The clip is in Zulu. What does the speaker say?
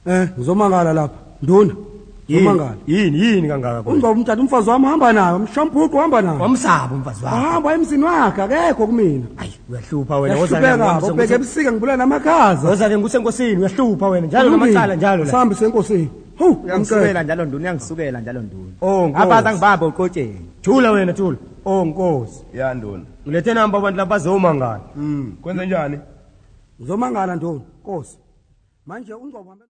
Ngizomangala lapha. Nduna. Ngizomangala. Yini kangaka kodwa? Ungoba umthatha umfazi wami hamba naye, umshamphuqo hamba naye. Wamsaba umfazi wakho. Hamba emzini wakhe akekho kumina. Hayi, uyahlupha wena wozana. Ubheke ebusika ngibulala namakhaza. Wozake ngusenkosini, uyahlupha wena njalo namacala njalo la. Sambe senkosini. Uyangisukela njalo nduna, uyangisukela njalo nduna. Oh, abaza ngibaba uqotsheni. Thula wena thula. Oh Nkosi. Ya nduna. Ngilethe namba abantu labazomangala. Kwenze njani? Ngizomangala nduna, Nkosi. Manje ungoba